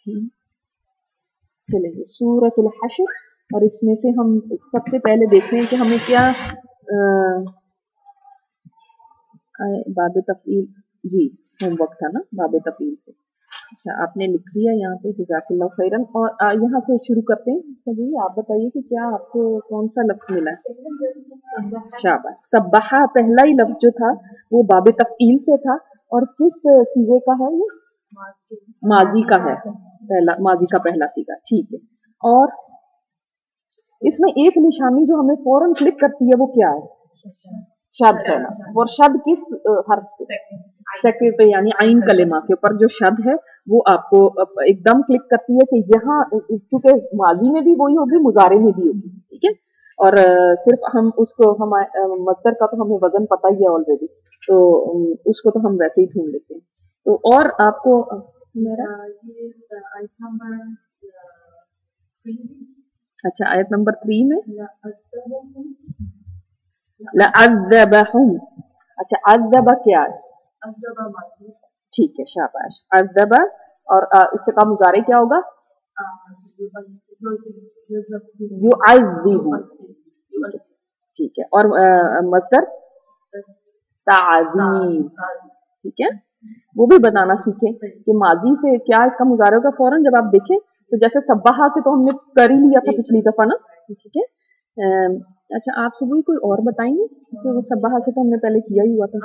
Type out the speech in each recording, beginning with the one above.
चलिए सूरतुल हश्र, और इसमें से हम सबसे पहले देखते हैं कि हमें क्या बाब तफील, जी होमवर्क था ना बाब तफील से। अच्छा आपने लिख लिया यहाँ पे, जज़ाकल्लाह खैरन। और यहाँ से शुरू करते हैं। सभी आप बताइए कि क्या आपको कौन सा लफ्ज मिला है? शाबाश। सब्बाहा पहला ही लफ्ज जो था वो बाब तफील से था, और किस सीगे का है? ये माजी का है, पहला माजी का पहला सीगा, ठीक है। और इसमें एक निशानी जो हमें फौरन क्लिक करती है वो क्या है? शद है ना। और शद किस हर्फ पे? सेकंड पे, यानी आइन कलेमा के ऊपर जो शद है वो आपको एकदम क्लिक करती है कि यहाँ, क्योंकि माजी में भी वही होगी, मुजारे में भी होगी, ठीक है। और सिर्फ हम उसको, हम मस्दर का तो हमें वजन पता ही है ऑलरेडी, तो उसको तो हम वैसे ही ढूंढ लेते हैं। तो और आपको मेरा अच्छा आयत नंबर 3 में लअज़्ज़बहुम। अच्छा अज़्ज़ब क्या है? ठीक है, शाबाश। अज़्ज़ब, और इससे का मुजारे क्या होगा? युअज़्ज़िबु, ठीक है। और मस्दर ताज़ीब, ठीक है। वो भी बताना सीखें कि माजी से क्या इसका मुजारे होगा फौरन जब आप देखें। तो जैसे सब्बाहा से तो हमने कर ही लिया था पिछली दफा ना, ठीक है। अच्छा आप सभी कोई और बताएंगे, क्योंकि वो सब्बाहा से तो हमने पहले किया ही हुआ था।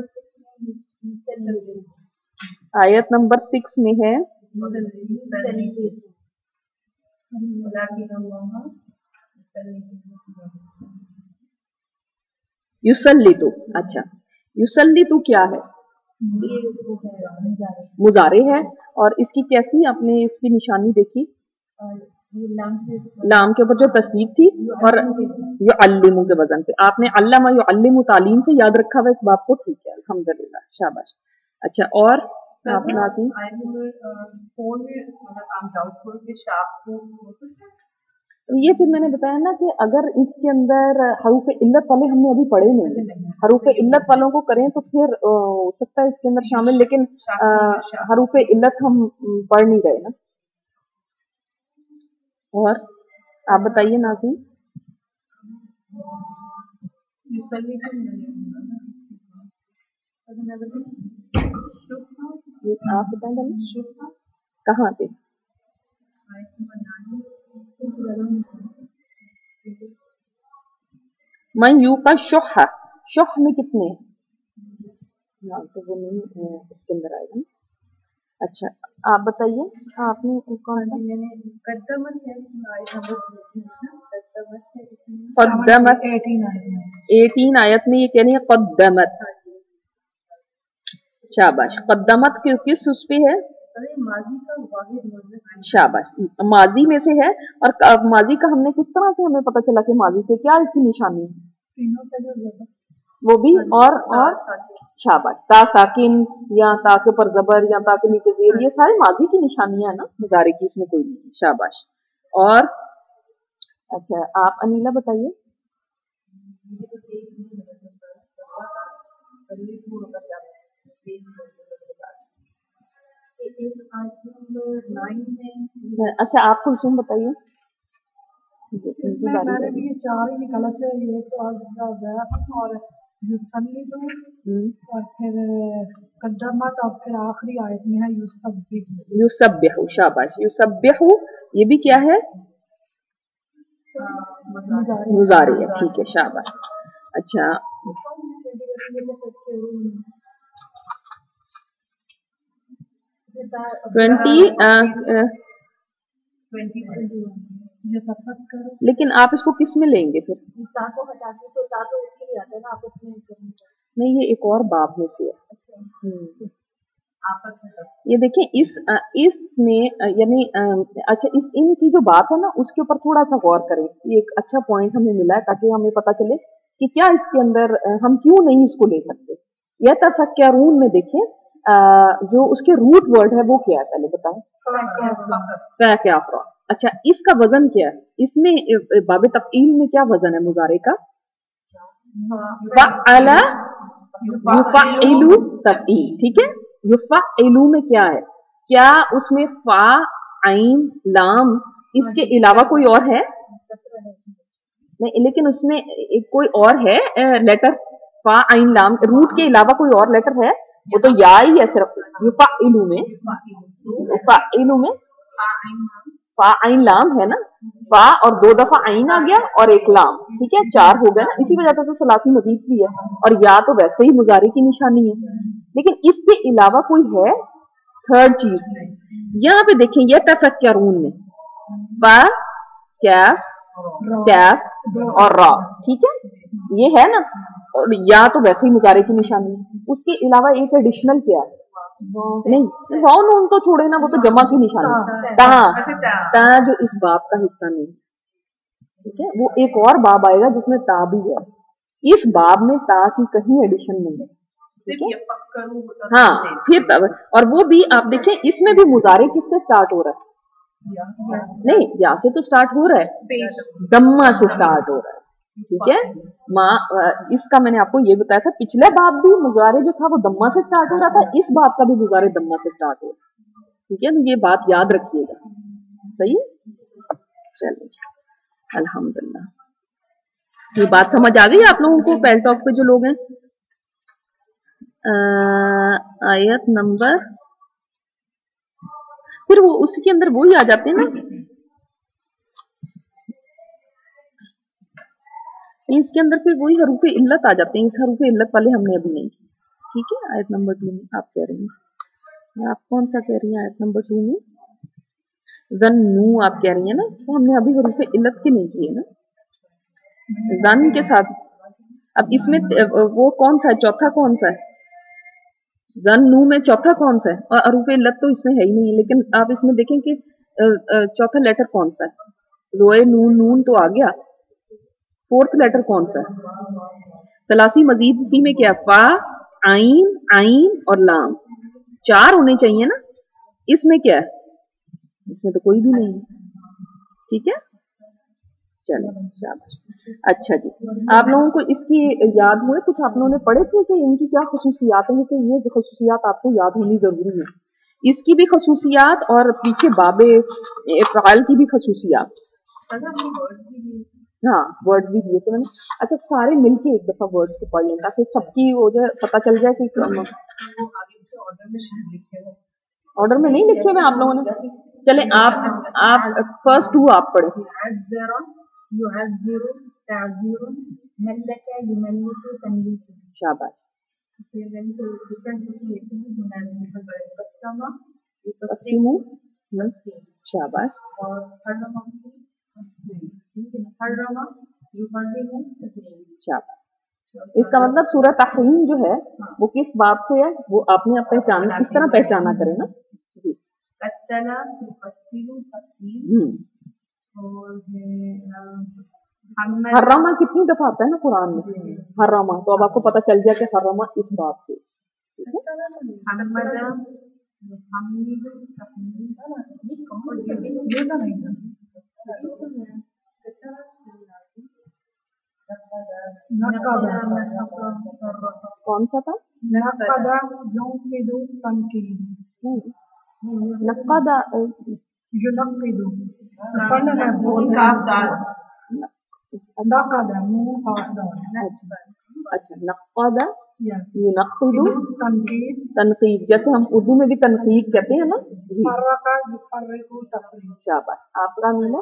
आयत नंबर 6 में है युसल्लितु। अच्छा युसल्लितु क्या है? मुजारे है। और इसकी कैसी, आपने इसकी निशानी देखी? लाम के ऊपर जो तशदीद थी, और युअल्लिमु के वजन पे। आपने अल्लमा युअल्लिमु तालीम से याद रखा हुआ इस बात को, ठीक है, अल्हम्दुलिल्लाह, शाबाश। अच्छा और आपने ये फिर मैंने बताया ना कि अगर इसके अंदर हरूफ इल्लत वाले हमने अभी पढ़े नहीं, हरूफ इल्लत वालों को करें तो फिर हो सकता है इसके अंदर शामिल, लेकिन हरूफ इल्लत हम पढ़ नहीं रहे ना। और आप बताइए नाज़रीन। आप बताएं कहाँ पे? मन यू का शुह, शुह में कितने? तो वो नहीं उसके अंदर आएगा। अच्छा आप बताइए, आपने कौन सा? क़द्दमत 18 आयत में ये कह रही है क़द्दमत, शाबाश। क़द्दमत किस उस पे है? शाबाश, माजी में से है। और माजी का हमने किस तरह से हमें पता चला कि माजी से क्या इसकी निशानी है? वो भी और शाबाश, ता साकिन या ता के ऊपर जबर या ता के नीचे जेर, ये सारे माजी की निशानियां है ना, मुजारे की इसमें कोई नहीं, शाबाश। और अच्छा आप अनीला बताइए। अच्छा आप कुलसुम बताइए। मैंने भी 4 ही निकाला थे, ये तो और युसल्लितु और फिर क़द्दमत, और फिर आखिरी आयत में है युसब्बिहु। युसब्बिहु, शाबाश। युसब्बिहु ये भी क्या है? मुजारे है, ठीक है, शाबाश। अच्छा 20 लेकिन आप इसको किस में लेंगे फिर? नहीं ये एक और बाब में से है। ये देखें इसमें यानी अच्छा इनकी जो बात है ना उसके ऊपर थोड़ा सा गौर करें। ये एक अच्छा पॉइंट हमें मिला है ताकि हमें पता चले कि क्या इसके अंदर हम क्यों नहीं इसको ले सकते। या तफक्करून में देखें जो उसके रूट वर्ड है वो क्या है, पहले बताएं। फ़अफ़रा। अच्छा इसका वजन क्या है? इसमें बाब तफ़ईल में क्या वजन है मुजारे का? फ़अला युफ़अइलु तफ़ईल, ठीक है। युफ़अइलु में क्या है? क्या उसमें फा आइन लाम, इसके अलावा कोई और है नहीं, लेकिन उसमें एक कोई और है लेटर, फा आइन लाम, रूट के अलावा कोई और लेटर है? वो तो या ही है सिर्फ, युफाइलू में, युफाइलू में फा आइन लाम है ना, फा और 2 दफा आइन आ गया और एक लाम, ठीक है, 4 हो गए ना, इसी वजह से तो सलासी मजीद भी है, और या तो वैसे ही मुजारे की निशानी है, लेकिन इसके अलावा कोई है थर्ड चीज। यहाँ पे देखें, ये तफक्करून में फा कैफ कैफ और रा, ठीक है, ये है ना, और या तो वैसे ही मुजारे की निशानी है, उसके अलावा एक एडिशनल क्या है? नहीं, वाव नून तो छोड़े ना, वो तो जमा की निशानी है, ता जो इस बाब का हिस्सा नहीं, ठीक है, वो एक और बाब आएगा जिसमें ता भी है, इस बाब में ता की कहीं एडिशन नहीं है, ठीक है, हाँ, फिर तब, और वो भी आप देखें इसमें भी मुजारे किससे स्टार्ट हो रहा है? नहीं, या से तो स्टार्ट हो रहा है, दम्मा से स्टार्ट हो रहा है, ठीक है, इसका मैंने आपको ये बताया था, पिछला बाब भी मुजारे जो था वो दम्मा से स्टार्ट हो रहा था, इस बाब का भी मुजारे दम्मा से स्टार्ट हो रहा है, ठीक है, तो ये बात याद रखिएगा, सही है, चलिए अल्हम्दुलिल्लाह। ये बात समझ आ गई आप लोगों को? पेल टॉक पे जो लोग हैं, आयत नंबर, फिर वो उसके अंदर वो ही आ जाते हैं ना, इसके अंदर फिर वही हरूफ इल्लत आ जाते हैं, इस हरूफ इल्लत वाले हमने अभी नहीं की, ठीक है, आयत नंबर 2 में आप कह रही हैं, आप कौन सा कह रही हैं? आयत नंबर 2 में ज़न्नू आप कह रही हैं ना, तो हमने अभी हरूफ इल्लत के नहीं किए ना, ज़न के साथ। अब इसमें वो कौन सा है, चौथा कौन सा है? ज़न्नू में चौथा कौन सा है? और हरूफ इल्लत तो इसमें है ही नहीं है, लेकिन आप इसमें देखें कि चौथा लेटर कौन सा है? रोए नून, नून तो आ गया, फोर्थ लेटर कौन सा है? सलासी मजीद फी में क्या? फा आइन आइन और लाम, 4 होने चाहिए ना, इसमें क्या है? इसमें तो कोई भी नहीं है, ठीक है, चलो शाबाश। अच्छा जी, आप लोगों को इसकी याद हुए कुछ आप लोगों ने पढ़े थे कि इनकी क्या खसूसियात हैं, कि ये खसूसियात आपको याद होनी जरूरी है, इसकी भी खसूसियात और पीछे बाबे फ़ाइल की भी खसूसियात। हाँ, वर्ड्स भी दिए थे मैंने। अच्छा, सारे मिलके एक दफा वर्ड्स को पढ़ लें ताकि सबकी वो जो पता चल जाए कि ऑर्डर में नहीं लिखे हुए आप लोगों ने। चले आप फर्स्ट 2 आप पढ़े। शाबाश। शाबाश। शाबाश। इसका मतलब सूरह तहरीम जो है वो किस बाब से है, वो आपने पहचाना, इस तरह पहचाना करें ना जी। हर्रमा कितनी दफा आता है ना कुरान में, हर्रमा, तो अब आपको पता चल गया कि हर्रमा इस बाब से, ठीक है। कौन सा था? नक़दा अच्छा, नक़दा युनक़िदु तनक़ीद, जैसे हम उर्दू में भी तनक़ीद कहते हैं ना। शाबाश, आपका मीना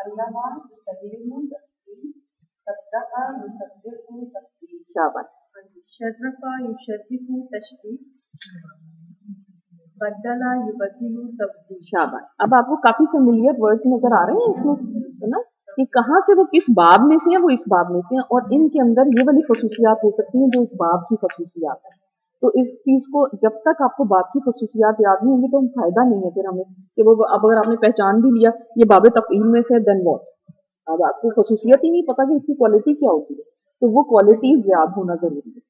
शाबाश। शाबाश। अब आपको काफी फेमिलियर वर्ड्स नजर आ रहे हैं इसमें, है ना, कि कहाँ से वो किस बाब में से है, वो इस बाब में से है, और इनके अंदर ये वाली खसूसियात हो सकती हैं जो इस बाब की खसूसियात है। तो इस चीज को जब तक आपको बाब की खसूसियात याद नहीं होंगी तो हम फायदा नहीं है फिर हमें कि वो, अब अगर आपने पहचान भी लिया ये बाब तफ़ईल में से, देन व्हाट, अब आपको खसूसियत ही नहीं पता कि इसकी क्वालिटी क्या होती है, तो वो क्वालिटीज याद होना जरूरी है।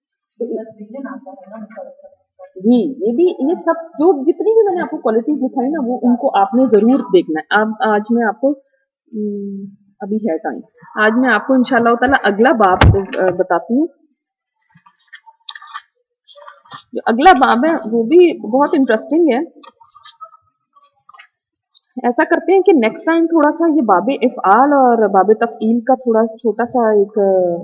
जी, ये भी, ये सब जो जितनी भी मैंने आपको क्वालिटीज दिखाई ना, वो उनको आपने जरूर देखना है। अब आज मैं आपको अभी है टाइम, आज मैं आपको इंशाअल्लाह ताला अगला बाब बताती हूँ। जो अगला बाब है वो भी बहुत इंटरेस्टिंग है। ऐसा करते हैं कि नेक्स्ट टाइम थोड़ा सा ये बाबे इफ़आल और बाबे तफ़ईल का थोड़ा छोटा सा एक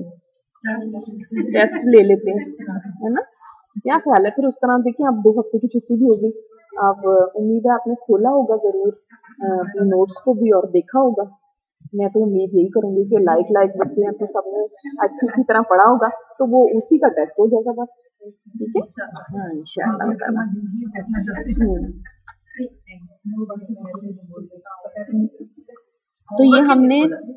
टेस्ट ले लेते हैं, है ना? क्या ख्याल है? फिर उस तरह देखिए, अब 2 हफ्ते की छुट्टी भी हो गई। अब उम्मीद है आपने खोला होगा ज़रूर अपने नोट्स को भी और देखा होगा। मैं तो उम्मीद यही करूंगी कि लाइक बच्चे हैं तो सबने अच्छी तरह पढ़ा होगा, तो वो उसी का टेस्ट हो जाएगा बस। ठीक है, हाँ इंशाअल्लाह ताला। तो ये हमने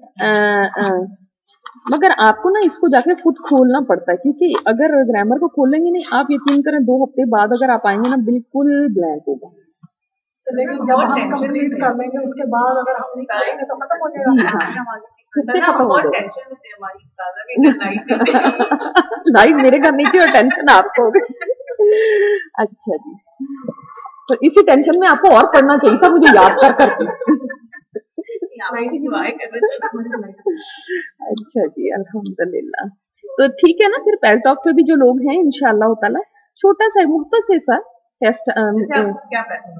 मगर आपको ना इसको जाके खुद खोलना पड़ता है, क्योंकि अगर ग्रामर को खोलेंगे नहीं, आप यकीन करें 2 हफ्ते बाद अगर आप आएंगे ना, बिल्कुल ब्लैंक होगा। तो लेकिन जब हम कंप्लीट कर लेंगे उसके बाद अगर हम निकालेंगे तो खत्म हो जाएगा। फिर से खत्म हो जाएगा। लाइव मेरे घर नहीं थी और टेंशन आपको हो गई। अच्छा जी, तो इसी टेंशन में आपको और पढ़ना चाहिए था, मुझे याद कर अच्छा जी, अल्हम्दुलिल्लाह। तो ठीक है ना, फिर पैल टॉक पे भी जो लोग हैं इंशाअल्लाह ताला छोटा सा मुख्तसर सा टेस्ट क्या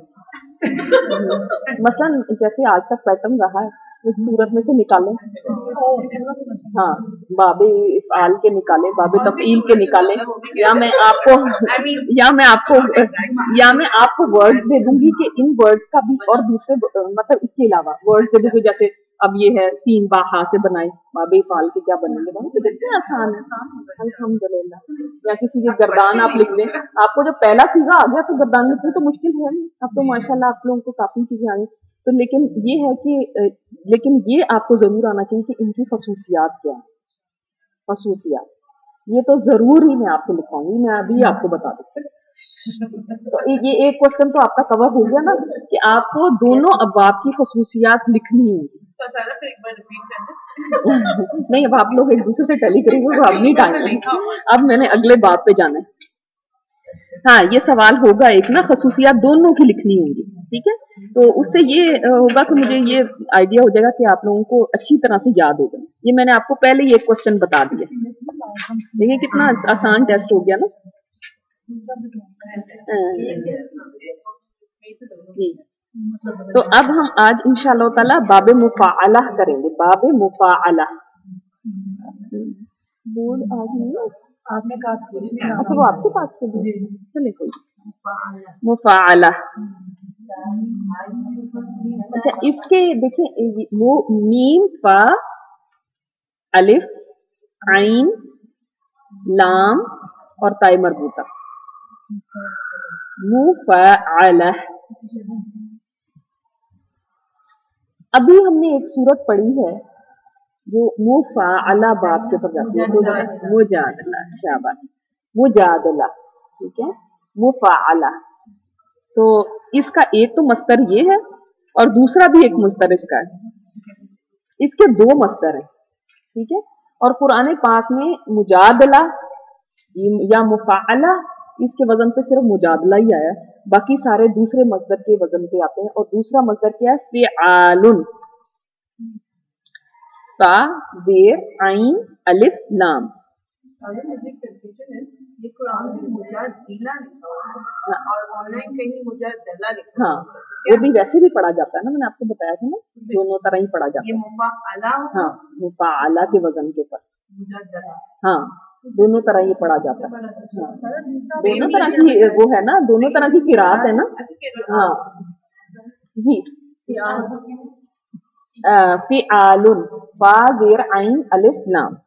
मसलन जैसे आज तक पैटर्न रहा है उस सूरत में से निकालें। हाँ, बाबे इफ़आल के निकालें, बाबे तफ़ईल के निकालें, या मैं आपको वर्ड्स दे दूंगी कि इन वर्ड्स का भी और दूसरे मतलब इसके अलावा वर्ड्स दे दूंगी, जैसे अब ये है सीन बा हा से बनाए, बाबे इफ़आल के क्या बनेंगे, तो कितने आसान है अल्हम्दुलिल्लाह। या किसी के गर्दान आप लिख लें, आपको जब पहला सीगा आ गया तो गर्दान लिखनी तो मुश्किल है नहीं, अब तो माशाल्लाह आप लोगों को काफी चीजें आ गई। तो लेकिन ये है कि लेकिन ये आपको जरूर आना चाहिए कि इनकी खसूसियात क्या है। खसूसियात ये तो जरूर ही मैं आपसे लिखवाऊंगी, मैं अभी आपको बता देती। तो ये एक क्वेश्चन तो आपका कवर हो गया ना कि आपको दोनों अबाब की खसूसियात लिखनी होगी। नहीं, अब आप लोग एक दूसरे से टैली करेंगे, अब नहीं टाइम, अब मैंने अगले बाब पे जाना है। हाँ, ये सवाल होगा एक ना, खसूसियात दोनों की लिखनी होंगी, ठीक है? तो उससे ये होगा कि मुझे ये आइडिया हो जाएगा कि आप लोगों को अच्छी तरह से याद होगा। ये मैंने आपको पहले ही एक क्वेश्चन बता दिया, देखिए कितना आसान टेस्ट हो गया ना। तो अब हम आज इंशाअल्लाह ताला बाबे मुफाअला करेंगे, बाबे मुफाअला। बोर्ड आज नहीं आपने कहा कुछ नहीं, अच्छा वो आपके पास से चले कोई मुफाअला। अच्छा, इसके देखिए वो मीम फा अलिफ आइन लाम और ताई मरबूता, मुफाअला। अभी हमने एक सूरत पढ़ी है जो मुफाअला बाब के ऊपर जाती है, मुजादला, शाबाश, मुजादला, ठीक है, मुफाअला। तो इसका एक तो मस्तर ये है और दूसरा भी एक मस्तर इसका है, इसके 2 मस्तर हैं, ठीक है। और कुरान पाक में मुजादला या मुफाअला इसके वजन पे सिर्फ मुजादला ही आया, बाकी सारे दूसरे मस्दर के वजन पे आते हैं। और दूसरा मस्दर क्या है? फ़िआलुन, फा ज़ेर आइन अलिफ लाम। ये कुरान में मुजादिला लिखा है और ऑनलाइन कहीं मुजादला लिखा है। हाँ, वो भी वैसे भी पढ़ा जाता है ना, मैंने आपको बताया था ना, दोनों तरह ही पढ़ा जाता है। ये मुफाअला, हाँ, मुफाअला के वजन के ऊपर मुजादला, हाँ, दोनों तरह ये पढ़ा जाता है। हाँ, दोनों तरह की वो है ना, दोनों तरह की किरात है ना। हाँ जी, फ़िआलुन, फा ज़ेर आइन अलिफ लाम।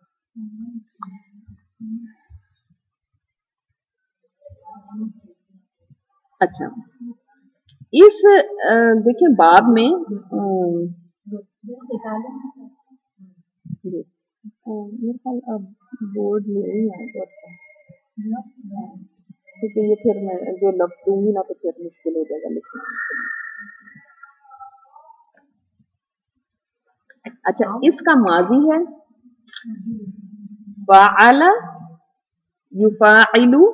अच्छा, इस देखिए बाब में मेरे ख्याल अब बोर्ड में नहीं है तो अच्छा, क्योंकि ये फिर मैं जो लफ्ज दूंगी ना तो फिर मुश्किल हो जाएगा लिखना। अच्छा, इसका माजी है फ़अला युफ़ाइलु,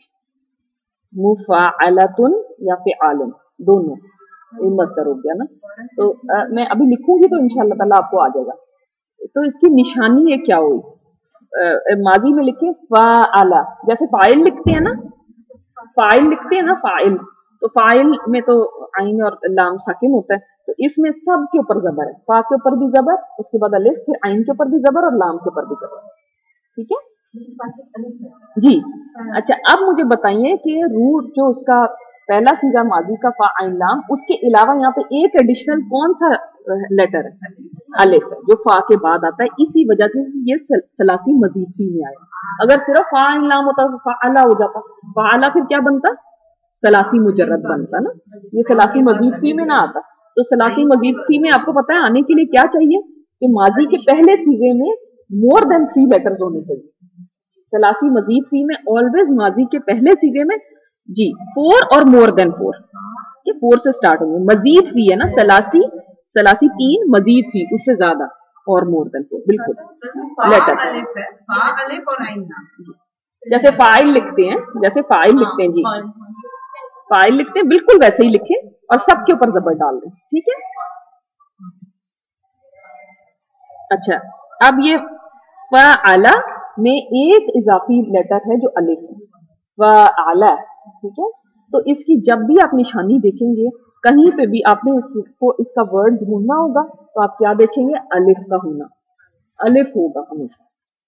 मुफ़ाअलतुन या फ़िआलुन, दोनों ये मस्दर हो गया ना। तो मैं अभी लिखूंगी तो इंशाअल्लाह ताला आपको आ जाएगा। तो इसकी निशानी है क्या हुई? माजी में लिखे फ़अला, जैसे फाइल लिखते हैं ना, फाइल लिखते हैं ना, फाइल, तो फाइल में तो आइन और लाम साकिन होता है, तो इसमें सब के ऊपर जबर है, फा के ऊपर भी जबर, उसके बाद अलिफ, फिर आइन के ऊपर भी जबर और लाम के ऊपर भी जबर। ठीक है जी। अच्छा अब मुझे बताइए कि रूट जो उसका पहला सीगा माजी का फा आइन लाम, उसके अलावा यहाँ पे एक एडिशनल कौन सा लेटर है? अलिफ है, जो फा के बाद आता है। इसी वजह से ये सलासी मजीद फी में आया। अगर सिर्फ फा आइन लाम होता तो फाअला हो जाता, फाअला फिर क्या बनता? सलासी मुजर्रद बनता ना, ये सलासी मजीद फी में ना आता। तो सलासी मजीद फी में आपको पता है आने के लिए क्या चाहिए कि माजी के पहले सीगे में मोर देन 3 लेटर्स होने चाहिए। सलासी मजीद फी में ऑलवेज माजी के पहले सीगे में जी 4 और मोर देन 4, ये 4 से स्टार्ट होंगे। मजीद फी है ना, सलासी 3, मजीद फी उससे ज्यादा और मोर देन 4, बिल्कुल लेटर। जैसे फाइल लिखते हैं, जी फाइल लिखते हैं, बिल्कुल वैसे ही लिखे और सबके ऊपर जबर डाल दें। ठीक है। अच्छा अब ये फ़अला में एक इजाफी लेटर है जो अलिफ है, फ़अला। ठीक है। तो इसकी जब भी आप निशानी देखेंगे, कहीं पे भी आपने इसका वर्ड ढूंढना होगा तो आप क्या देखेंगे? अलिफ का होना, अलिफ होगा हमेशा।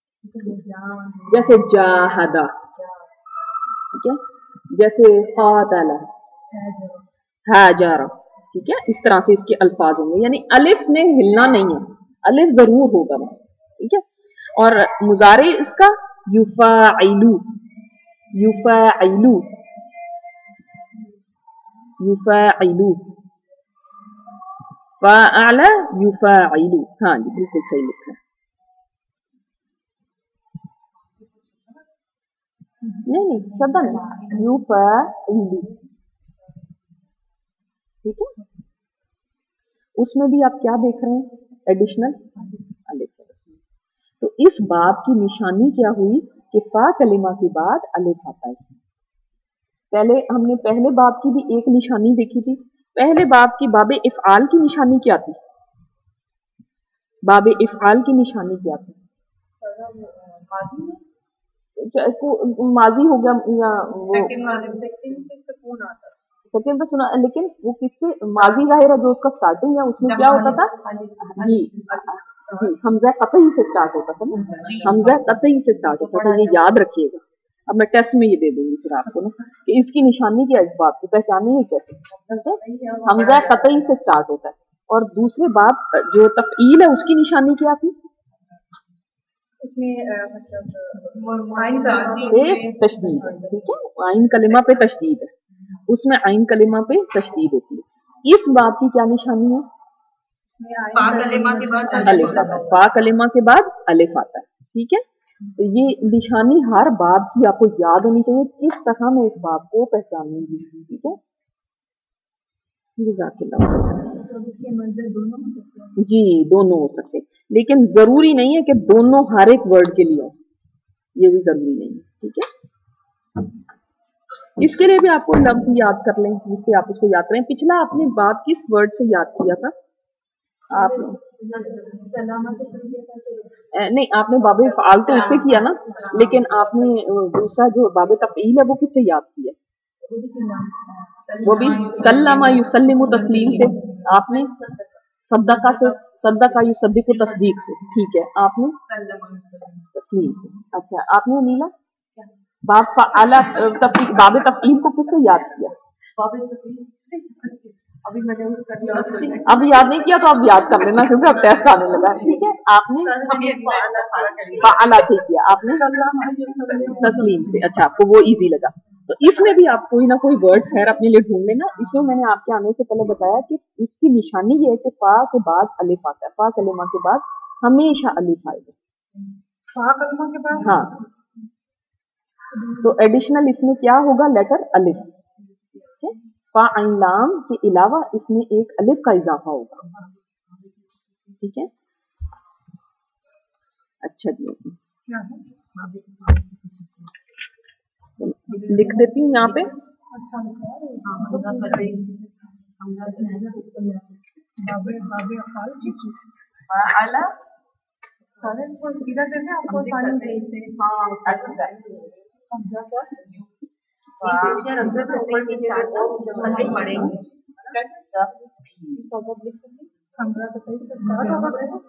जैसे जाहदा, ठीक है, जैसे क़ातला, हाजरा, ठीक है, इस तरह से इसके अल्फाज होंगे, यानी अलिफ ने हिलना नहीं है, अलिफ जरूर होगा। ठीक है। और मुजारे इसका युफ़ाइलु, युफ़ाइलु, युफ़ाइलु, फ़अला युफ़ाइलु। हाँ जी बिल्कुल सही लिखा है। नहीं सदा नहीं, युफ़ाइलु। ठीक है। उसमें भी आप क्या देख रहे हैं? एडिशनल अलिफ है उसमें। तो इस बाब की निशानी क्या हुई कि फा कलिमा के बाद अलिफ आता है इसमें। पहले हमने पहले बाब की भी एक निशानी देखी थी। पहले बाब की बाबे इफ़आल की निशानी क्या थी? बाबे इफ़आल की निशानी क्या थी? माजी हो गया या सेकंड पे सुना, लेकिन वो किससे? माजी जाहिर है जो उसका स्टार्टिंग है उसमें क्या होता था? जी जी हमजा कतई से स्टार्ट होता था ना, हमजा कतई से स्टार्ट होता था, ये याद रखिएगा। अब मैं टेस्ट में ये दे दूंगी फिर आपको ना कि इसकी निशानी क्या है, इस बात की पहचाने है कैसे? हमजा कतई से स्टार्ट होता है। और दूसरे बात जो तफईल है उसकी निशानी क्या थी? तशदीद है। ठीक है, आइन कलिमा पे तशदीद है, उसमें आइन कलिमा पे तशदीद होती है। इस बात की क्या निशानी है? फा कलिमा के बाद अलिफ आता है, फा कलिमा के बाद अलिफ आता है। ठीक है। तो ये निशानी हर बाब की आपको याद होनी चाहिए, किस तरह में इस बाब को पहचानेंगे। ठीक है। जी दोनों हो सकते, लेकिन जरूरी नहीं है कि दोनों हर एक वर्ड के लिए हो, ये भी जरूरी नहीं है। ठीक है। इसके लिए भी आपको लफ्ज याद कर लें जिससे आप उसको याद करें। पिछला आपने बाब किस वर्ड से याद किया था? आप नहीं, आपने बाबे फ़आल तो उससे किया ना, लेकिन आपने दूसरा जो बाबे तफ़ईल है वो किससे याद किया? वो भी सल्लमा युसल्लिमु तस्लीम से। आपने सद्दका से, सद्दका युसद्दिकु तस्दीक से। ठीक है, आपने तस्लीम से। अच्छा आपने अनीला बाब फ़अला बाबे तफ़ईल को किससे याद किया? अभी मैंने अब याद नहीं किया तो अब याद कर लेना क्योंकि अब टेस्ट आने लगा है। ठीक है, आपने फ़अला से किया, आपने तस्लीम से। अच्छा आपको वो इजी लगा। तो इसमें भी आप कोई ना कोई वर्ड खैर अपने लिए ढूंढ लेना। इसमें मैंने आपके आने से पहले बताया कि इसकी निशानी ये है कि फा के बाद अलिफ आता है, फा कलिमा के बाद हमेशा अलिफ आएगा। फा कलिमा के बाद हाँ, तो एडिशनल इसमें क्या होगा? लेटर अलिफ। फा आइन लाम के अलावा इसमें एक अलिफ का इजाफा होगा। ठीक है। अच्छा जी लिख देती हूँ यहाँ पे। सबब लिख सकते हैं। हमरा तो सही से स्टार्ट होगा मेरा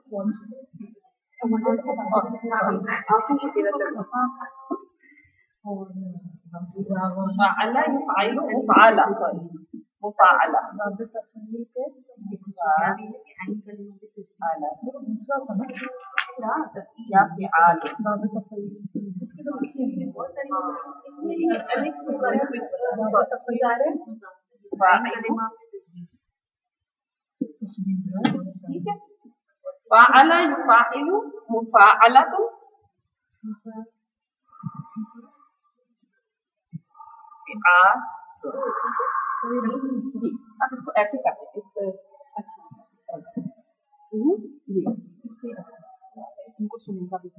आंसू की किरण लगा मुफाअला युफाइलु मुफाअला सॉरी मुफाअला बाबे तफसील के दूसरा था ना या फिआल बाबे तफसील उसकी तो लिखी नहीं है बहुत सारी ठीक है फ़अला युफ़ाइलु मुफ़ाअलतुन फ़िआल जी अब इसको ऐसे करते हैं इस अच्छा जी इसके उनको सुनेगा भी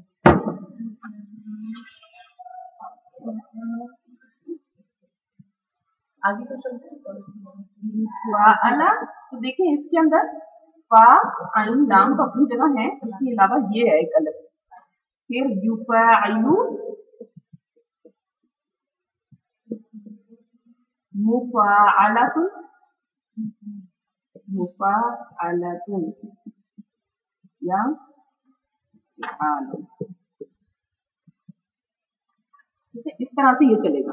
आगे तो चलते हैं फ़अला तो देखिए इसके अंदर फा आइन लाम तो अपनी जगह है उसके अलावा ये है एक अलग फिर युफ़ाइलु मुफ़ाअलतुन मुफ़ाअलतुन या फिआलुन ठीक है इस तरह से ये चलेगा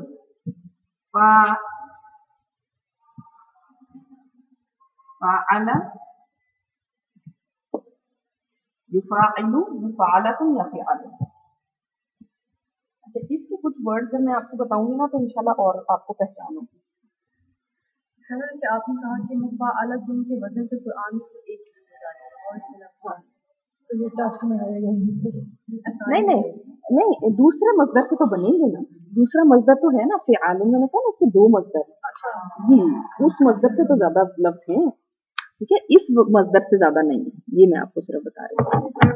फ़अला युफ़ाइलु मुफ़ाअलतुन या फिआलुन। अच्छा इसके कुछ वर्ड जब मैं आपको बताऊंगी ना तो इंशाल्लाह और आपको पहचान होगी। कि आपने कहा कि मुफ़ाअलतुन के वजन से कुरान से एक हो जाता है और इसके अलावा तो ये टास्क में आएगा नहीं दूसरे मजदर से तो बनेंगे ना दूसरा मजदर तो है ना फिआलुन मैंने कहा ना इसके दो मजदर अच्छा जी उस मजदर से तो ज्यादा लफ्ज हैं ठीक है इस मजदर से ज्यादा नहीं है ये मैं आपको सिर्फ बता रही हूँ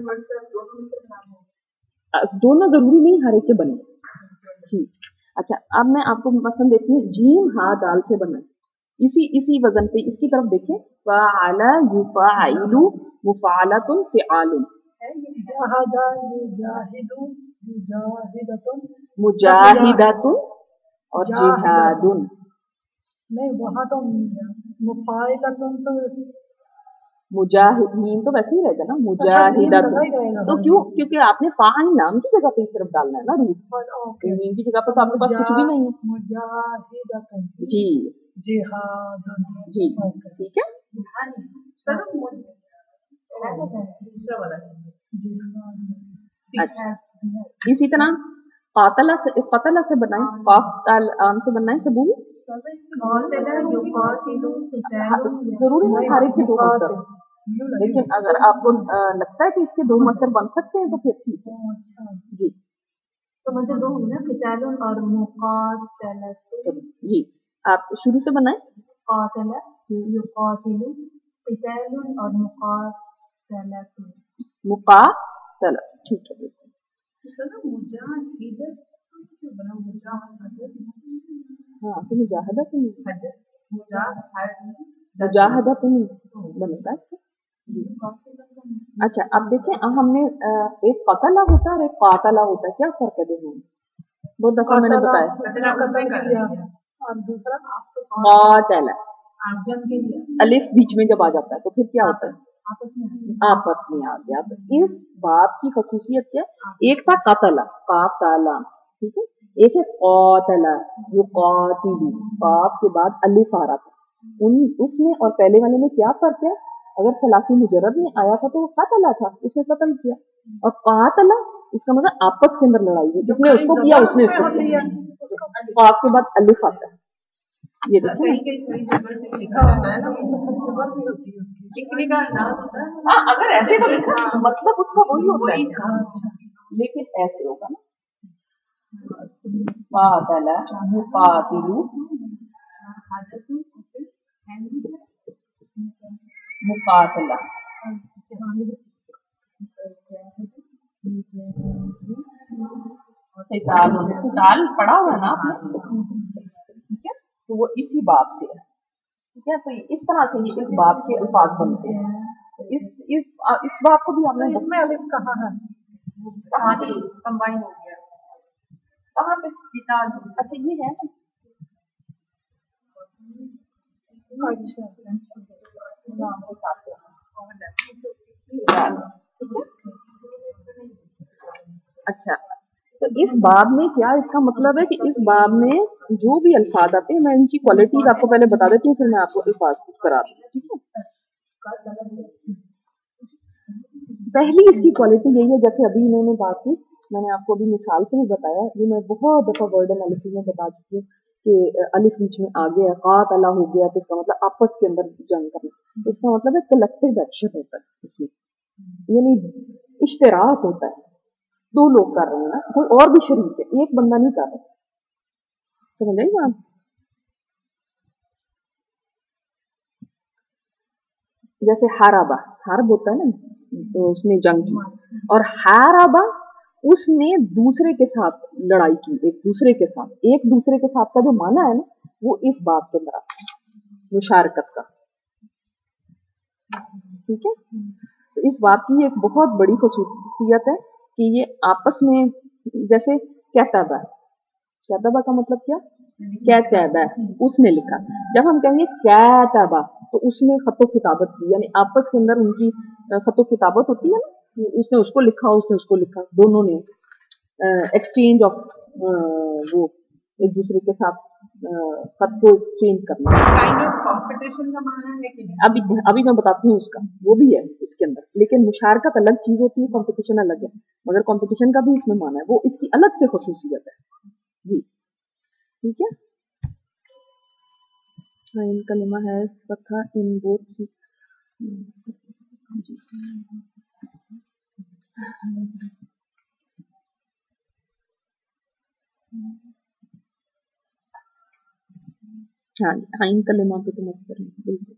दोनों जरूरी नहीं हर एक के बने जी। अच्छा अब मैं आपको पसंद देती हूँ जीम हा दाल से बना इसी वजन पे इसकी तरफ देखें फ़अला युफ़ाइलु मुफ़ाअलतुन फिआलुन जहादा युजाहिदु युजाहिदतुन मुजाहिदतुन और जिहादुन नहीं वहाँ तो मुफ़ाइलतुन तो मुजाहिदीन तो वैसे ही रहेगा ना मुजाहिदतुन तो क्योंकि आपने फ़ाइन नाम की जगह पे सिर्फ डालना है ना रूट मीम की जगह पे तो आपके पास कुछ भी नहीं है मुजाहिदतुन जी जिहादुन जी ठीक है अच्छा इसी तरह कतला से बनाए आम से बनाए सबूत जरूरी नहीं हर एक के दो मसदर लेकिन अगर आपको लगता है कि इसके दो मसदर बन सकते हैं तो फिर ठीक है जी तो मतलब दो होंगे ना क़ितालुन और मुक़ातलतुन जी आप शुरू से बनाए क़ातला युक़ातिलु क़ितालुन और मुक़ातलतुन मुक़ातल ठीक है बिल्कुल हाँ तो मुजाहदा तो नहीं बनेगा इसका अच्छा अब देखें हमने एक कतला होता है और एक कातला होता है क्या फर्क है दोनों में बहुत दफा मैंने बताया और दूसरा कातला अलिफ बीच में जब आ जाता है तो फिर क्या होता है आपस में आ गया तो इस बात की खसूसियत क्या एक था कतला काफ ताला ठीक है एक है कातला युकातिलु काफ के बाद अलिफ आ रहा था उसमें और पहले वाले में क्या फर्क है अगर सलासी मुजरद में आया था तो वो कतला था उसने कत्ल किया और कातला इसका मतलब आपस के अंदर लड़ाई हुई जिसने उसको किया उसने उसको किया काफ के बाद अलिफ आता है ये देखो हाँ अगर ऐसे तो लिखा मतलब उसका वही होता है लेकिन ऐसे होगा ना कातला युकातिलु मुकातला क़िताल पढ़ा हुआ है ना आपने ठीक है तो वो इसी बाब से है ठीक है तो इस तरह से ये इस बाब के अल्फाज बनते हैं इस बाब को भी हमने इसमें अलिफ कहाँ है कहाँ पे कंबाइन हो गया कहाँ पे क़िताल अच्छा ये है ना अच्छा नाम के साथ होगा। अच्छा, तो इस बाब में क्या इसका मतलब है कि इस बाब में जो भी अल्फाज आते हैं, मैं इनकी क्वालिटीज आपको पहले बता देती हूँ, फिर मैं आपको अल्फाज कुछ करा दूँ, ठीक है। पहली इसकी क्वालिटी यही है, जैसे अभी इन्होंने बात की, मैंने आपको अभी मिसाल से भी बताया, ये मैं बहुत दफा वर्ड एनालिसिस में बता चुकी हूँ कि अलिफ बीच में आ गया, कात अला हो गया, तो इसका मतलब आपस के अंदर जंग करना, इसका मतलब है कलेक्टिव एक्शन होता है इसमें, यानी इश्तराक होता है, दो लोग कर रहे हैं ना, कोई और भी शरीक है, एक बंदा नहीं कर रहा, समझ आएगी आप। जैसे हाराबा, हारब होता है ना, तो उसने जंग की, और हाराबा उसने दूसरे के साथ लड़ाई की, एक दूसरे के साथ, एक दूसरे के साथ का जो माना है ना, वो इस बात के अंदर आता है, मुशारकत का, ठीक है। तो इस बात की एक बहुत बड़ी खसूसियत है कि ये आपस में, जैसे कहताबा, कहताबा का मतलब क्या, कहताबा उसने लिखा, जब हम कहेंगे कहताबा तो उसने खतो किताबत की, यानी आपस के अंदर उनकी खतो किताबत होती है ना, उसने उसको लिखा, उसने उसको लिखा, दोनों ने एक्सचेंज ऑफ वो एक दूसरे के साथ खत को एक्सचेंज करना, काइंड ऑफ कंपटीशन का माना है कि नहीं, अभी मैं बताती हूँ उसका, वो भी है इसके अंदर, लेकिन मुशारकत अलग चीज होती है, कंपटीशन अलग है, मगर कंपटीशन का भी इसमें माना है, वो इसकी अलग से खसूसियत है जी, ठीक है। हाँ, इन कलिमा है फतहा इन बोथ जी, हाँ हाँ, इन कलिमा पे तो मस्तर है बिल्कुल।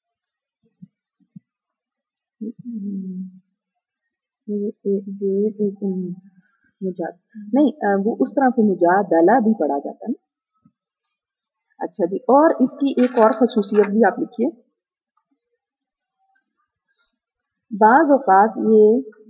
मुजाद नहीं, वो उस तरह से मुजादला भी पढ़ा जाता है ना। अच्छा जी, और इसकी एक और खसूसियत भी आप लिखिए, बाज औकात ये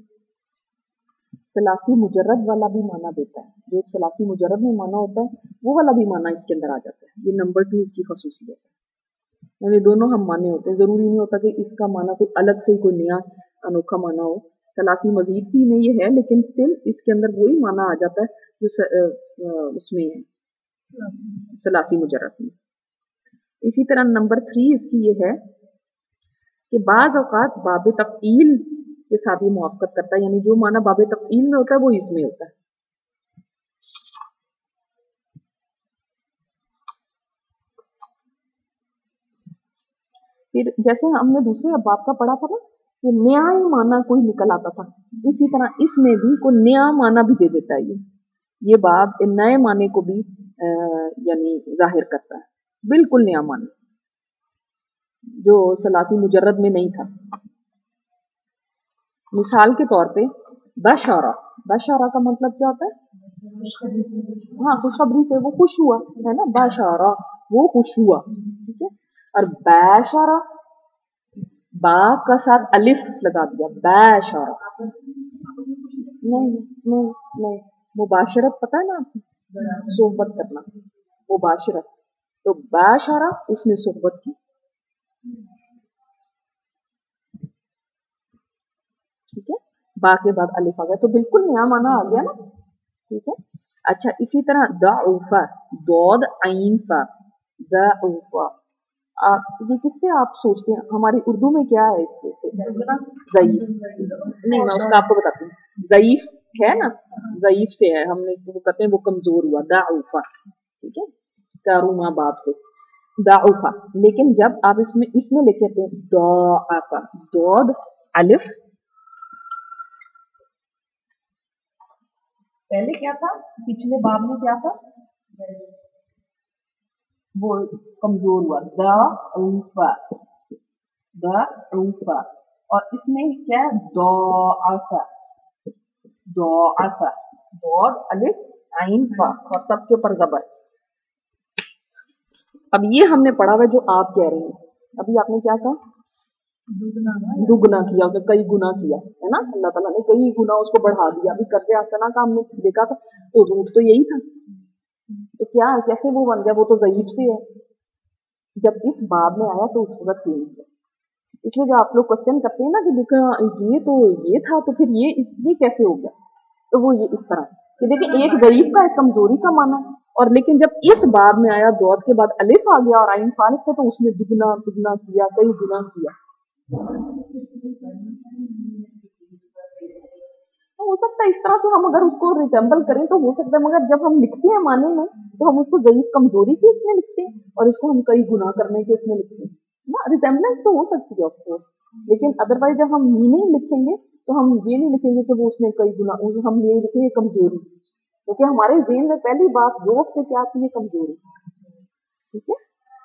सलासी मुजर्रद वाला भी माना देता है, जो एक सलासी मुजर्रद में माना होता है वो वाला भी माना इसके अंदर आ जाता है, ये नंबर 2 इसकी खसूसियत है, यानी दोनों हम माने होते हैं, जरूरी नहीं होता कि इसका माना कोई अलग से कोई नया अनोखा माना हो, सलासी मजीद भी में ये है, लेकिन स्टिल इसके अंदर वही माना आ जाता है जो उसमें है, सलासी मुजर्रद में। इसी तरह नंबर 3 इसकी ये है कि बाज औकात बाब तफ़ईल के साथ ये मुआफ़क़त करता है, यानी जो माना बाब तफ़ईल में होता है वो इसमें होता है। फिर जैसे हमने दूसरे अबाब का पढ़ा था ना कि नया ही माना कोई निकल आता था, इसी तरह इसमें भी कोई नया माना भी दे देता है, ये बाब नए माने को भी यानी जाहिर करता है, बिल्कुल नया माना जो सलासी मुजर्रद में नहीं था। मिसाल के तौर पे बशारा, बशारा का मतलब क्या होता है, हाँ खुशखबरी से, वो खुश हुआ है ना, बशारा वो खुश हुआ, ठीक है। और बैशारा, बा का साथ अलिफ लगा दिया, बैशारा, नहीं नहीं नहीं, मुबाशरत पता है ना आपको, सोहबत करना, मुबाशरत, तो बैशारा उसने सोहबत की, ठीक है, बा के बाद अलिफ आ गया, तो बिल्कुल नया माना आ गया ना, ठीक है। अच्छा, इसी तरह दऊफा, दौद आइन फा, दऊफा, ये किससे आप सोचते हैं, हमारी उर्दू में क्या है इसके से, ज़ईफ, नहीं मैं उसका आपको बताती हूँ, ज़ईफ है ना, ज़ईफ से है, हमने वो कहते हैं वो कमजोर हुआ, दऊफा, ठीक है, कारूमा बाप से दऊफा, लेकिन जब आप इसमें इसमें लेके आते हैं दौफा, दौद अलिफ, पहले क्या था, पिछले बाब में क्या था, वो कमजोर हुआ, दऊफा, दऊफा, और इसमें क्या है, दौअफा, दौअफा, दौद अलिफ आइन फा, और सबके ऊपर जबर। अब ये हमने पढ़ा हुआ जो आप कह रहे हैं, अभी आपने क्या कहा, दुगना किया, उसने कई गुना किया है ना, अल्लाह ताला ने कई गुना उसको बढ़ा दिया। अभी कर्ज हसना का हमने देखा था, तो रूट तो यही था, तो क्या है, कैसे वो बन गया, वो तो ज़ईफ से है, जब इस बाब में आया तो उस वक्त यही है, इसलिए जो आप लोग क्वेश्चन करते हैं ना कि देखो ये तो ये था तो फिर ये कैसे हो गया, तो वो ये इस तरह कि देखिए एक ज़ईफ का एक कमजोरी का माना है, और लेकिन जब इस बाब में आया दौद के बाद अलिफ आ गया और आइन फालिफ था तो उसने दुगना दुगना किया, कई गुना किया। तो हो सकता है इस तरह से हम अगर उसको रिजेंबल करें तो हो सकता है, मगर जब हम लिखते हैं माने में तो हम उसको ज़ईफ कमजोरी के इसमें लिखते हैं और इसको हम कई गुना करने के इसमें लिखते हैं ना। रिजेंबलेंस तो हो सकती है ऑफकोर्स, लेकिन अदरवाइज जब हम मीनिंग लिखेंगे तो हम ये नहीं लिखेंगे कि वो उसने कई गुना, हम ये लिखेंगे कमजोरी, क्योंकि हमारे ज़हन में पहली बात जोक से क्या आती है, कमजोरी। ठीक है,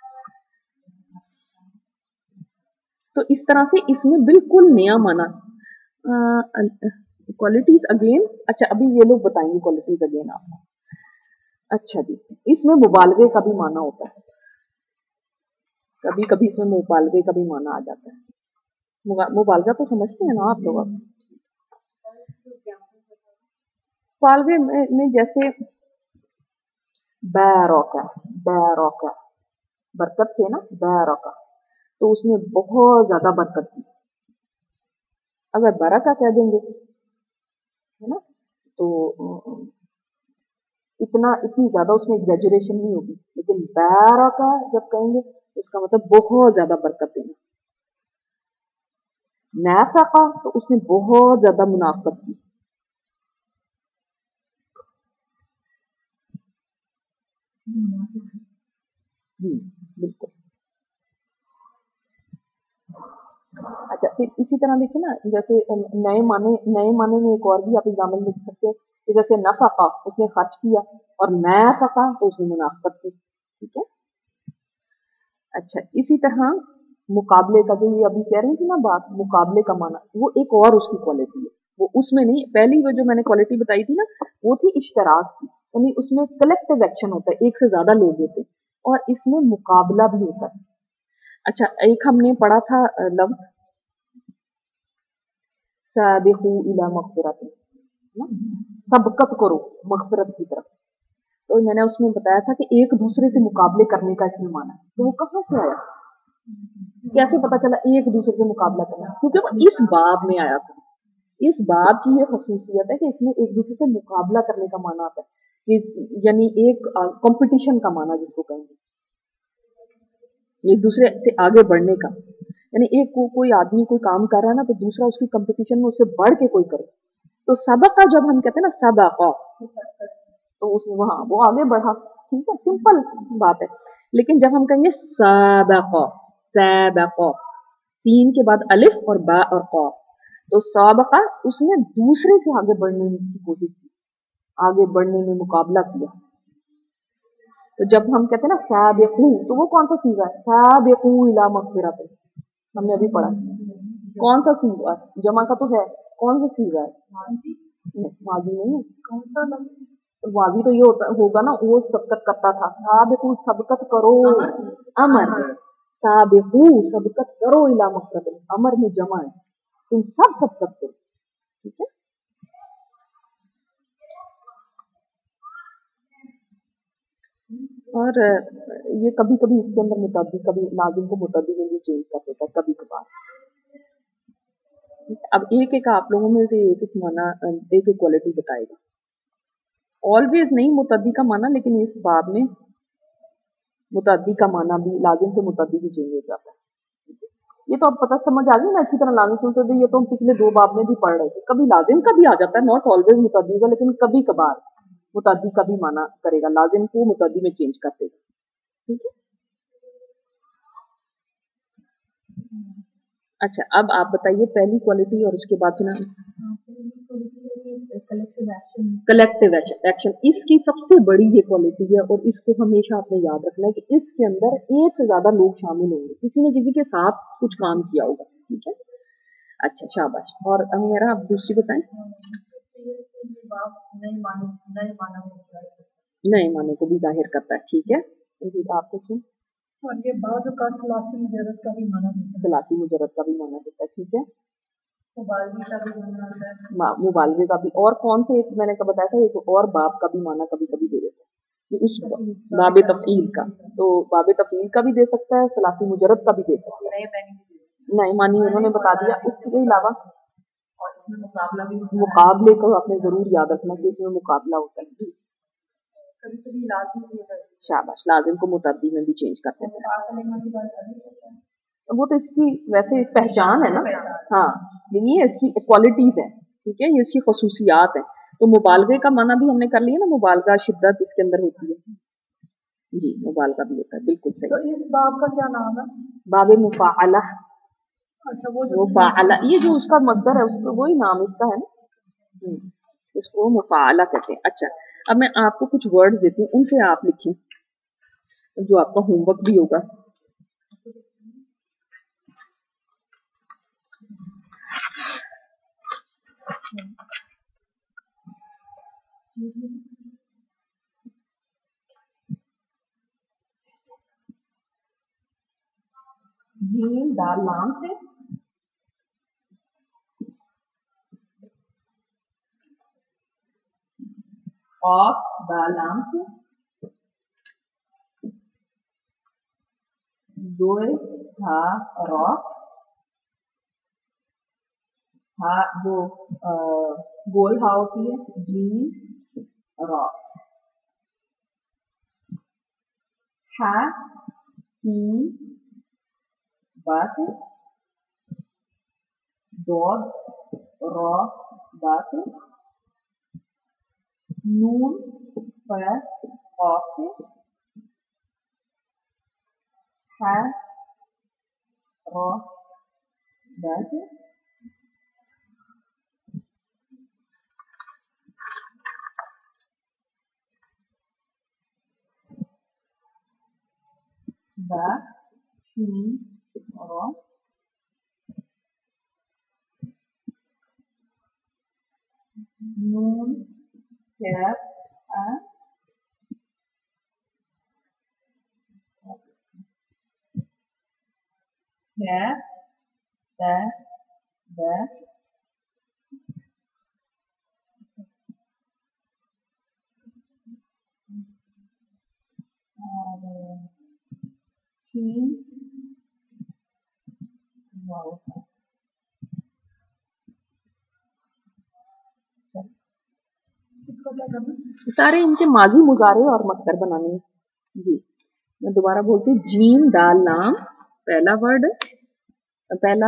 तो इस तरह से इसमें बिल्कुल नया माना क्वालिटीज अगेन। अच्छा अभी ये लोग बताएंगे क्वालिटीज अगेन आपको। अच्छा जी, इसमें मुबालगे का भी माना होता है, कभी कभी इसमें मुबालगे का भी माना आ जाता है। मुबालगा तो समझते हैं ना आप लोग? मुबालगे में जैसे बैरौका, बैरौका बरकत से ना, बैरौका तो उसने बहुत ज्यादा बरकत दी। अगर बरका कह देंगे है ना तो इतनी ज्यादा उसमें एग्जैजुरेशन नहीं होगी, लेकिन बैरका जब कहेंगे तो इसका मतलब बहुत ज्यादा बरकत देना। नाफका तो उसने बहुत ज्यादा मुनाफत की। बिल्कुल। अच्छा फिर इसी तरह देखिए ना, जैसे नए माने में एक और भी आप एग्जाम्पल लिख सकते हैं कि जैसे नफका उसने खर्च किया और नाफका तो उसने मुनाफत की। ठीक है, अच्छा इसी तरह मुकाबले का जो ये अभी कह रही थी ना बात, मुकाबले का माना, वो एक और उसकी क्वालिटी है। वो उसमें नहीं, पहली वो जो मैंने क्वालिटी बताई थी ना वो थी इश्तराक की, यानी उसमें कलेक्टिव एक्शन होता है, एक से ज्यादा लोग होते हैं, और इसमें मुकाबला भी होता है। अच्छा एक हमने पढ़ा था लफ्ज साबिकू इला मगफिरत, सबकत करो मगफिरत की तरफ, तो मैंने उसमें बताया था कि एक दूसरे से मुकाबले करने का इसमें माना है। तो वो कहाँ से आया, कैसे पता चला एक दूसरे से मुकाबला करना, क्योंकि वो इस बाब में आया था। इस बाब की ये खसूसियत है कि इसमें एक दूसरे से मुकाबला करने का माना आता है, कि यानी एक कंपटीशन का माना जिसको कहेंगे, एक दूसरे से आगे बढ़ने का, यानी एक कोई आदमी कोई काम कर रहा है ना तो दूसरा उसकी कंपटीशन में उससे बढ़ के कोई करे। तो सबका जब हम कहते हैं ना सबका, तो उसमें वहां वो आगे बढ़ा। ठीक है, सिंपल बात है। लेकिन जब हम कहेंगे सबका, सबका सीन के बाद अलिफ और बा और कौफ, तो सबका उसने दूसरे से आगे बढ़ने की कोशिश की, आगे बढ़ने में मुकाबला किया। तो जब हम कहते हैं ना साबिकू, तो वो कौन सा सीगा है, साबिकू इला मगफिरत, हमने अभी पढ़ा। कौन सा सीगा, जमा का तो है, कौन सा सीगा है, माजी नहीं है, कौन सा वादी तो ये होता होगा ना, वो सबकत करता था, साबिकू सबकत करो, अमर, साबिकू सबकत करो इला मगफिरत, अमर में जमा है, तुम सब सबकत करो। ठीक है, और ये कभी कभी इसके अंदर मुतद्दी, कभी लाजिम को मुतद्दी में भी चेंज कर देता है कभी कभार। अब एक एक आप लोगों में से एक एक माना, एक एक क्वालिटी बताएगा। ऑलवेज नहीं मुतद्दी का माना, लेकिन इस बाब में मुतद्दी का माना भी, लाजिम से मुतद्दी भी चेंज हो जाता है। ये तो अब पता समझ आ गई ना अच्छी तरह, लाजिम से मुतद्दी ये तो हम पिछले दो बाब में भी पढ़ रहे थे। कभी लाजिम का भी आ जाता है, नॉट ऑलवेज मुतद्दी का, लेकिन कभी कभार मुतद्दी का भी माना करेगा, लाजिम को मुतद्दी में चेंज कर देगा। ठीक है, अच्छा अब आप बताइए पहली क्वालिटी और उसके बाद ना कलेक्टिव एक्शन, इसकी सबसे बड़ी ये क्वालिटी है, और इसको हमेशा आपने याद रखना है कि इसके अंदर एक से ज्यादा लोग शामिल होंगे, किसी ने किसी के साथ कुछ काम किया होगा। ठीक है, अच्छा शाबाश। और मेरा आप दूसरी बताएं, नए माने को भी जाहिर करता है। ठीक है, आप कुछ, और ये बाद का सलासी मुजरद का भी माना देता है, सलासी मुजरद का भी माना देता है। ठीक है, मुबालगे का भी माना आता है, मुबालगे का भी, और कौन से एक मैंने कब बताया था, एक और बाब का भी माना कभी कभी दे देता है, उस बाब तफील का, तो बाब तफील का भी दे सकता है, सलासी मुजरद का भी दे सकता है, نہیں مانی انہوں نے بتا دیا. اس کے علاوہ مقابلے کو آپ نے ضرور یاد رکھنا کہ اس میں مقابلہ ہوتا ہے. جی شاباش. لازم کو متعدی میں بھی چینج کرتے ہیں. وہ تو اس کی ویسے پہچان ہے نا. ہاں یہ اس کی کوالٹیز ہیں, ٹھیک ہے, یہ اس کی خصوصیات ہیں. تو مبالغے کا معنی بھی ہم نے کر لیا نا, مبالغہ شدت اس کے اندر ہوتی ہے. جی مبالغہ بھی ہوتا ہے, بالکل صحیح. تو اس باب کا کیا نام ہے؟ باب مفاعلہ. اچھا وہ مفاعلہ یہ جو اس کا مصدر ہے اس کو وہی نام اس کا ہے نا, اس کو مفاعلہ کہتے ہیں. اچھا اب میں آپ کو کچھ ورڈز دیتی ہوں, ان سے آپ لکھیں جو آپ کا ہوم ورک بھی ہوگا. جیم دال لام سے قاف دال لام سے دوئے ہا را ہا جو گول ہا ہوتی ہے جیم را ہا سین با سے دود را با سے نون ف قاف سے ہا را با سے با شین را نون کیف ا کیف ت ب اور شین واو. اس کو کیا کرنا؟ سارے ان کے ماضی مضارع اور مصدر بنانے ہیں. جی میں دوبارہ بولتی ہوں. جیم دال لام پہلا ورڈ ہے, پہلا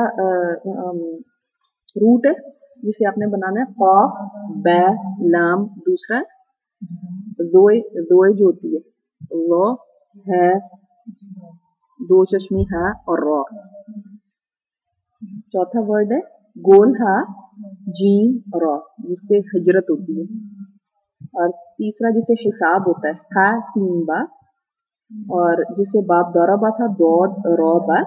روٹ ہے جسے آپ نے بنانا ہے. قاف بے لام دوسرا ہے. دوئے جو ہوتی ہے لو ہے دو چشمی ہے اور رو. چوتھا ورڈ ہے گول ہا جیم رو جس سے ہجرت ہوتی ہے. اور تیسرا جسے حساب ہوتا ہے ہا سین با, اور جسے باب دورہ با تھا دود رو با.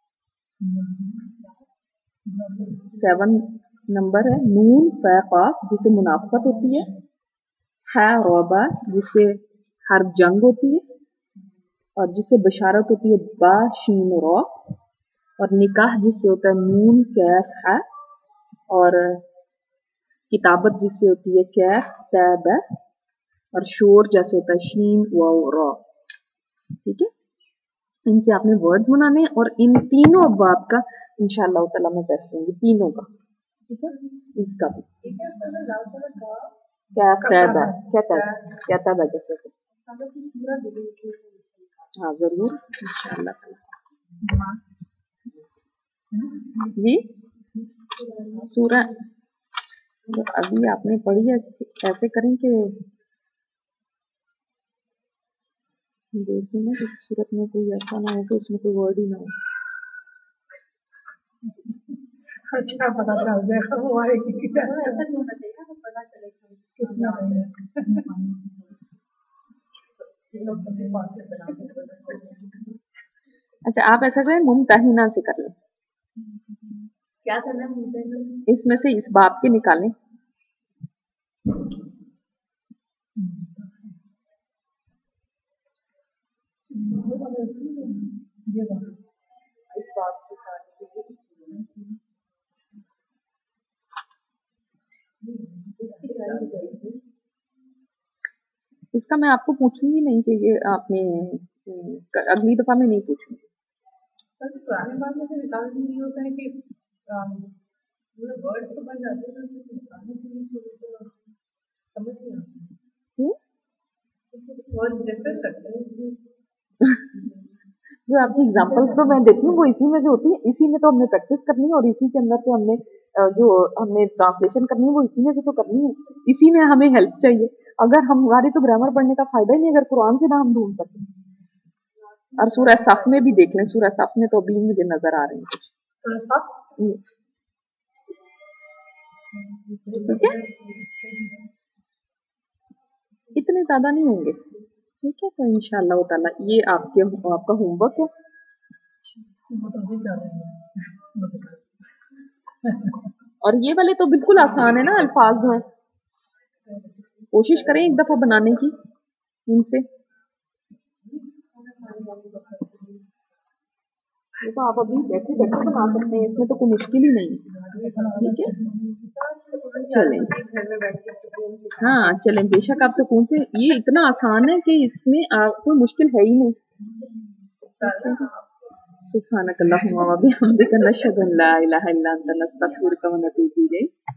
7 نمبر ہے نون ف قاف جسے منافقت ہوتی ہے. ہا رو با جسے حرف جنگ ہوتی ہے اور جسے بشارت ہوتی ہے با شین رو. اور نکاح جس سے ہوتا ہے نون کیف ہے, اور کتابت جس سے ہوتی ہے کیف ت ب, اور شور جیسے ہوتا ہے شین واو را. ٹھیک ہے, ان سے آپ نے ورڈز بنانے ہیں, اور ان تینوں ابواب کا انشاءاللہ تعالی میں ٹیسٹ لوں گی, تینوں کا. ٹھیک ہے, اس کا بھی کیف ت ب کہتا ہے جیسے ہاں ضرور انشاءاللہ تعالی. جی سورہ ابھی آپ نے پڑھی ہے, ایسے کریں کہ دیکھیں نا اس صورت میں کوئی ایسا نہ ہو کہ اس میں کوئی ورڈ ہی نہ ہو. اچھا پتا چل جائے گا وہ آئے گی ٹیسٹ کس میں اچھا آپ ایسا کریں ممتحنہ سے کر لیں. کیا کرنا ہے اس میں سے اس باب کے نکالیں. اس کا میں آپ کو پوچھوں گی نہیں کہ یہ آپ نے اگلی دفعہ میں نہیں پوچھوں گی. पुराने बात में से निकालने के लिए होता है कि वर्ड्स तो बन जाते हैं, तो उसको निकालने के लिए थोड़ा सा समझ नहीं आता, वर्ड डिफरेंट लगते हैं। जो आपकी एग्जांपल्स तो मैं देती हूँ वो इसी में से होती है, इसी में तो हमने प्रैक्टिस करनी है और इसी के अंदर से हमने जो हमने ट्रांसलेशन करनी है वो इसी में से तो करनी है, इसी में हमें हेल्प चाहिए। अगर हमारी तो ग्रामर पढ़ने का फायदा ही नहीं अगर कुरान से ना हम ढूंढ सकें। और सूरह सफ में भी देख लें, सूरह सफ में तो अभी मुझे नजर आ रहे हैं कुछ, सूरह सफ ठीक है, इतने ज्यादा नहीं होंगे, ठीक है। तो इंशाअल्लाह ताला ये आपका होमवर्क है। और ये वाले तो बिल्कुल आसान है ना, अल्फाज जो है, कोशिश करें एक दफा बनाने की इनसे। ये तो आप अभी बैठे बैठे बना सकते हैं, इसमें तो कोई मुश्किल ही नहीं, ठीक है। चलें, हाँ चलें, बेशक आप सुकून से, ये इतना आसान है कि इसमें कोई मुश्किल है ही नहीं। सुब्हानक अल्लाहुम्मा व बिहम्दिका नशहदु अन ला इलाहा इल्ला अंता नस्तगफिरुका व नतूबु इलैक।